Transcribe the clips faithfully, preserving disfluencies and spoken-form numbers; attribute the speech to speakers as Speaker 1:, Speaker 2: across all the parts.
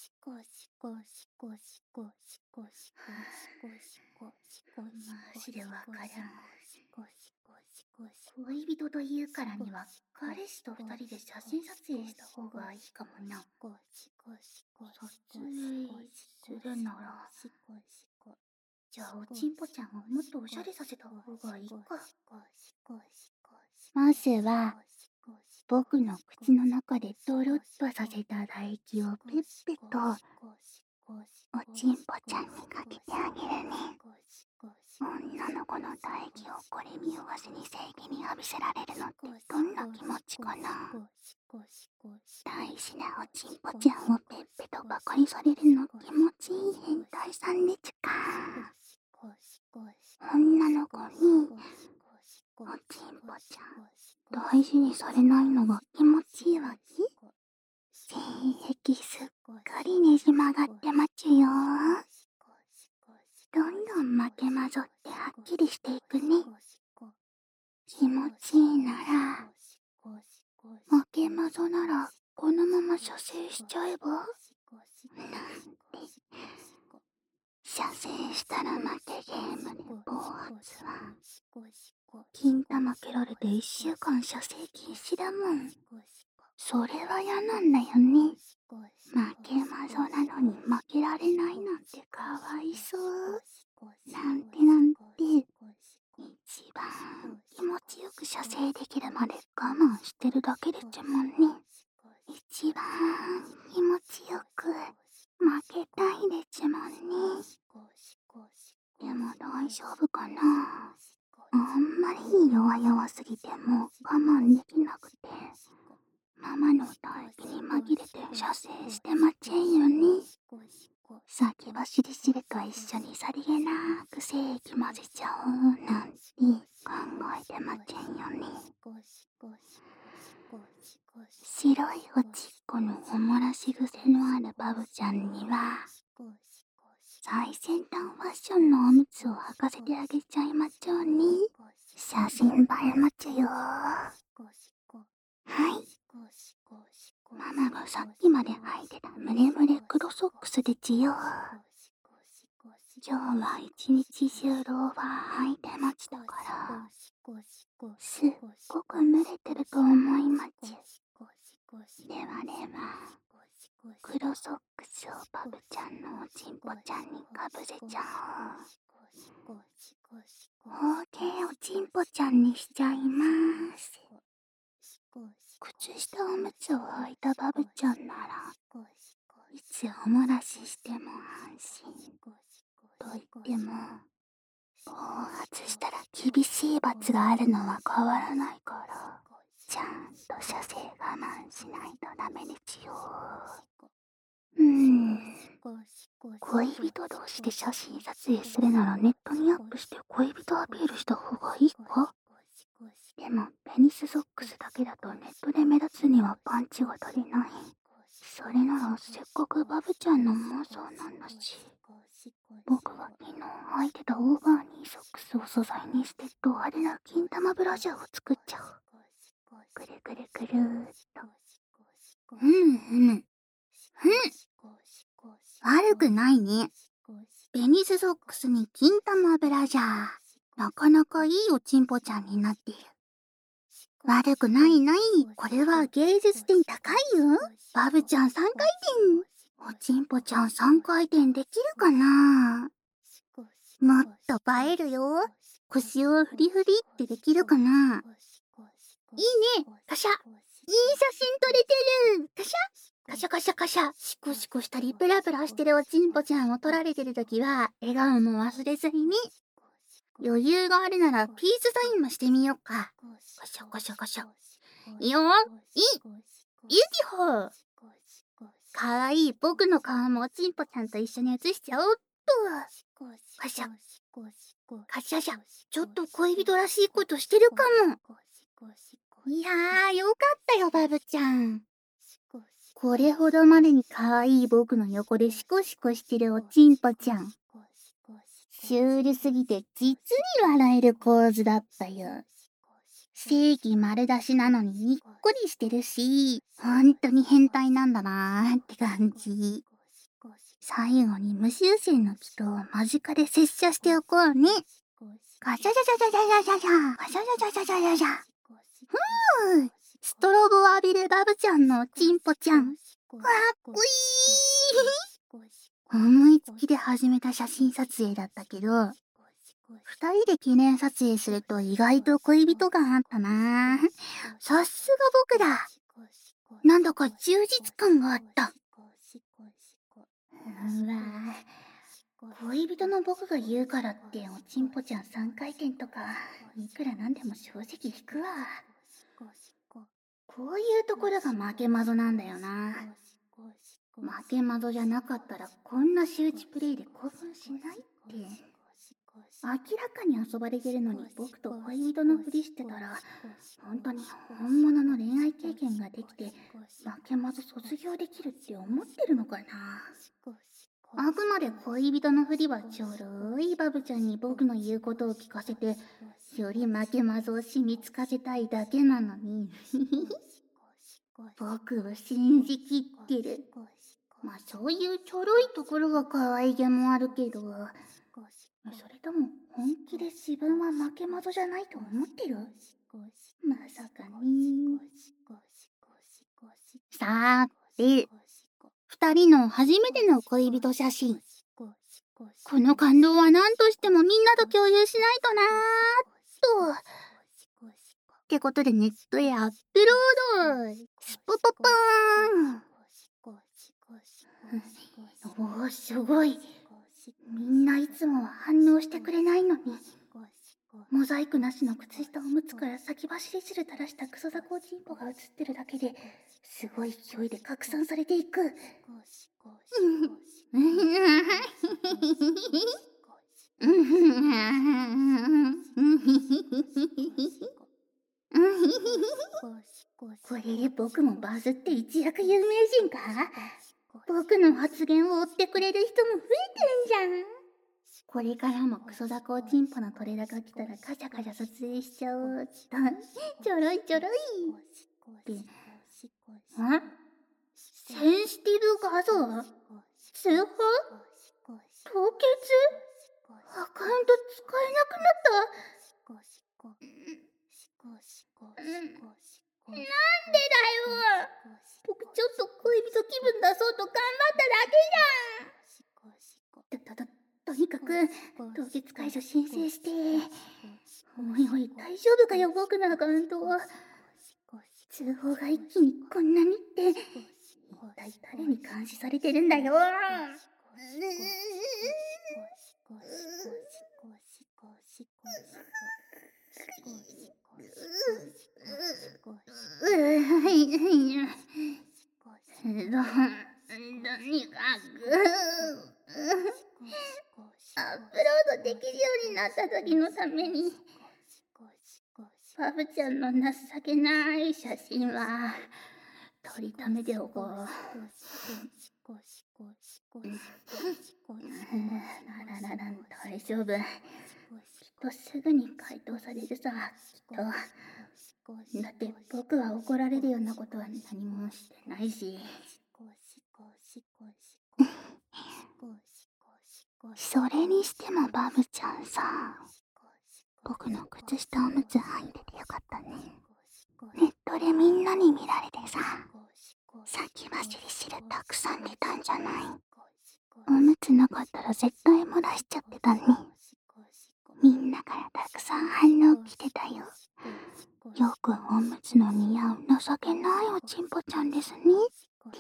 Speaker 1: マジでわからん。恋人というからには彼氏と二人で写真撮影した方がいいかもな。撮影するなら、じゃあおちんぽちゃんをもっとおしゃれさせた方がいいか。まずは僕の口の中でドロッとさせた唾液をペッペとおちんぽちゃんにかけてあげるね。女の子の唾液をこれ見よがしに正義に浴びせられるのってどんな気持ちかな。大事なおちんぽちゃんをペッペとバカにされるの気持ちいい変態さんでちゅか。女の子におちんぽちゃん大事にされないのが気持ちいいわけ。性癖すっかりねじ曲がってまちゅよ。どんどん負けまぞってはっきりしていくね。気持ちいいなら、負けまぞならこのまま射精しちゃえばなんて。射精したら負けゲームで暴発は金玉蹴られていっしゅうかん射精禁止だもん。それは嫌なんだよね。負けまぞなのに負けられないなんてかわいそう。なんてなんて。一番気持ちよく射精できるまで我慢してるだけでちゅもんね。一番気持ちよく負けたいでちゅもんね。でも大丈夫かな。あんまり弱々すぎてもう我慢できなくてママの唾液に紛れて射精してまちぇんよね。先走りしれと一緒にさりげなく精液混ぜちゃおうなんて考えてまちぇんよね。白いおちっこのおもらし癖のあるバブちゃんには最先端ファッションのおむつを履かせてあげちゃいまちょうね。写真映えまちゅよ。はい、ママがさっきまで履いてたムレムレ黒ソックスでちゅよ。今日は一日中ローファー履いてまちたからすっごく蒸れてると思いまちゅ。ではでは黒ソックスをバブちゃんのおちんぽちゃんにかぶせちゃおう。オーケーおちんぽちゃんにしちゃいます。靴下おむつを履いたバブちゃんならいつおもらししても安心。と言っても暴発したら厳しい罰があるのは変わらないからちゃんと射精我慢しないとダメですよ。うーん恋人同士で写真撮影するならネットにアップして恋人アピールした方がいいか。でもペニスソックスだけだとネットで目立つにはパンチが足りない。それならせっかくバブちゃんの妄想なんだし僕は昨日履いてたオーバーニーソックスを素材にしてド派手な金玉ブラジャーを作っちゃう。くるくるくるーっと。ふむふむふむ悪くないね。ペニスソックスに金玉ブラジャーなかなかいいおちんぽちゃんになっている。悪くないない。これは芸術点高いよ。バブちゃんさんかい転。おちんぽちゃんさんかい転できるかな。もっと映えるよ。腰をフリフリってできるかな。いいね。カシャ。いい写真撮れてる。カシャカシャカシャカシャ。シコシコしたりプラプラしてるおちんぽちゃんを撮られてるときは笑顔も忘れずにね。余裕があるならピースサインもしてみようか。カシャカシャカシャ。いいよ。いい。ビューティフォー。かわいい僕の顔もおちんぽちゃんと一緒に写しちゃおうっと。カシャ。カシャシャ。ちょっと恋人らしいことしてるかも。いやー、よかったよ、バブちゃん。これほどまでにかわいい僕の横でシコシコしてるおちんぽちゃん。シュールすぎて実に笑える構図だったよ。正義丸出しなのににっこりしてるし、ほんとに変態なんだなーって感じ。 最後に無修正の祈祷を間近で拙者しておこうね。ガシャジャジャジャジャジャジャガシャジャジャジャジャジャジャ。ふぅ、ストロボを浴びるバブちゃんのチンポちゃん。かっこいい思いつきで始めた写真撮影だったけど、二人で記念撮影すると意外と恋人感あったな。さすが僕だ。なんだか充実感があった。うわぁ、恋人の僕が言うからっておちんぽちゃん三回転とかいくらなんでも正直引くわ。こういうところが負け窓なんだよな。負け窓じゃなかったらこんな周知プレイで興奮しないって。明らかに遊ばれてるのに僕と恋人のふりしてたら、本当に本物の恋愛経験ができて負け窓卒業できるって思ってるのかな。あくまで恋人のふりはちょろいバブちゃんに僕の言うことを聞かせて、より負け窓を染みつかせたいだけなのに僕を信じきってる。まあそういうちょろいところは可愛げもあるけど、それとも本気で自分は負け窓じゃないと思ってる？まさかね。さーて、二人の初めての恋人写真。この感動は何としてもみんなと共有しないとなーっと。ってことでネットへアップロード。スポポポーン。おお、すごい。みんないつもは反応してくれないのに。モザイクなしの靴下おむつから先走り汁垂らしたクソザコウチンポが映ってるだけですごい勢いで拡散されていく。これで僕もバズって一躍有名人か？僕の発言を追ってくれる人も増えてんじゃん。これからもクソザコウチンポの取れ高来たらカチャカチャ撮影しちゃおうっと。ちょろいちょろいって。ん？センシティブ画像？通報？凍結？アカウント使えなくなった？なんでだよ。僕ちょっと恋人気分出そうと頑張っただけじゃん。と、と、と、とにかく凍結解除申請して。おいおい、大丈夫かよ、僕のアカウントは。通報が一気にこんなにって、一体誰に監視されてるんだよ。とにかくアップロードできるようになった時のために、バブちゃんの情けない写真は取りためておこう。なららら、大丈夫。きっとすぐに回答されるさ、きっと。だって僕は怒られるようなことは何もしてないし。それにしてもバブちゃんさ、僕の靴下おむつ履いててよかったね。ネットでみんなに見られてさ、先走り汁たくさん出たんじゃない？おむつなかったら絶対漏らしちゃってたね。みんなからたくさん反応来てたよ。よくおむつの似合う情けないおちんぽちゃんですねって。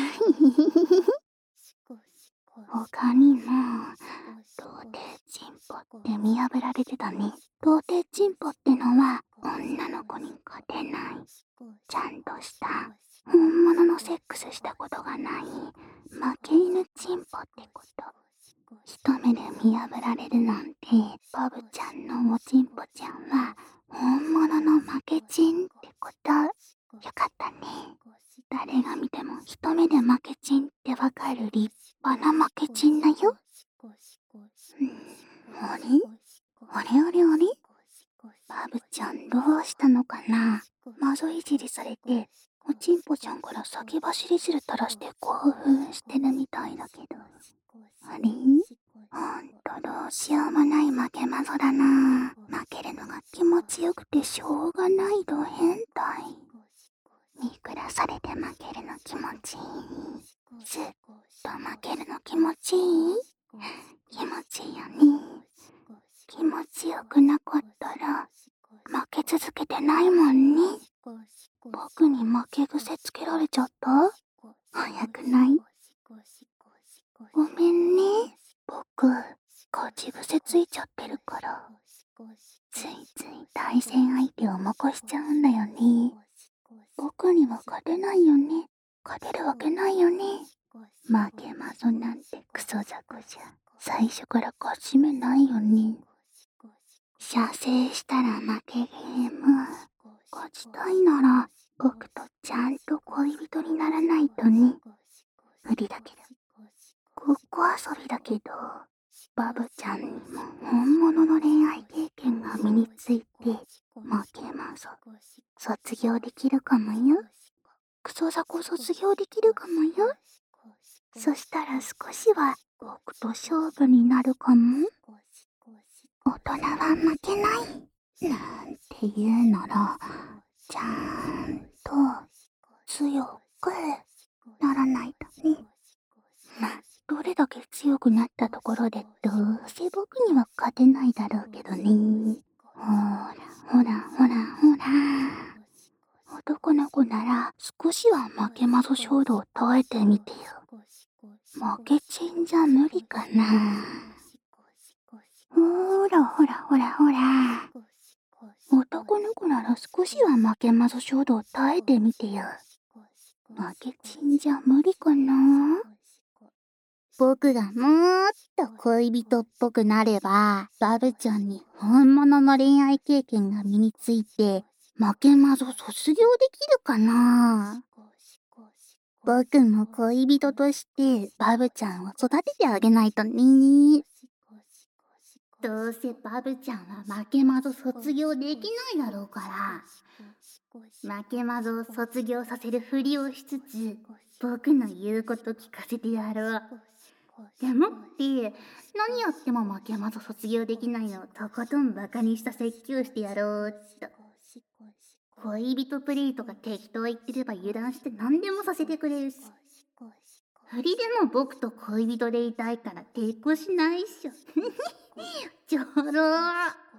Speaker 1: 他にも、童貞チンポって見破られてたね。童貞チンポってのは女の子に勝てない。ちゃんとした本物のセックスしたことがない負け犬チンポってこと。一目で見破られるなんて、バブちゃんのおちんぽちゃんは本物の負けチンってこと。よかったね。誰が見ても一目で負けチンってわかる立派な負けチンだよ。うん、あれあれあれあれバブちゃんどうしたのかな。マゾいじりされておちんぽちゃんから先走り汁垂らして興奮してるみたいだけど。あれ、ほんとどうしようもない負けまぞだな。負けるのが気持ちよくてしょうがないど変態。いくらされて負けるの気持ちいい。ずっと負けるの気持ちいい。気持ちいいよね。気持ちよくなかったら負け続けてないもんね。僕に負け癖つけられちゃった？早くない？ごめんね。僕、勝ち癖ついちゃってるから。ついつい対戦相手をもこしちゃうんだよね。僕には勝てないよね。勝てるわけないよね。負けまぞなんてクソザコじゃ。最初から勝ち目ないよね。射精したら負けゲーム。勝ちたいなら僕とちゃんと恋人にならないとね。無理だけど。ごっこ遊びだけど、バブちゃんにも本物の恋愛経験が身について、負けまぞ。卒業できるかもよ。クソザコ卒業できるかもよ。そしたら少しは僕と勝負になるかも。大人は負けない。なんて言うなら、ちゃんと強くならないとね。まあ、どれだけ強くなったところでどうせ僕には勝てないだろうけどね。ほら、ほら、ほら、ほら。男の子なら少しは負けまぞ衝動を耐えてみてよ。負けちんじゃ無理かな。ほらほらほらほら。男の子なら少しは負けまぞ衝動を耐えてみてよ。負けちんじゃ無理かな。僕がもーっと恋人っぽくなれば、バブちゃんに本物の恋愛経験が身について、負けまぞ卒業できるかな。僕も恋人としてバブちゃんを育ててあげないとね。どうせバブちゃんは負けまぞ卒業できないだろうから、負けまぞを卒業させるふりをしつつ、僕の言うこと聞かせてやろう。でもって、何やっても負けまぞ卒業できないのをとことんバカにした説教してやろうっと。恋人プレイとか適当言ってれば油断して何でもさせてくれるし。振りでも僕と恋人でいたいから抵抗しないっしょ。ちょろー。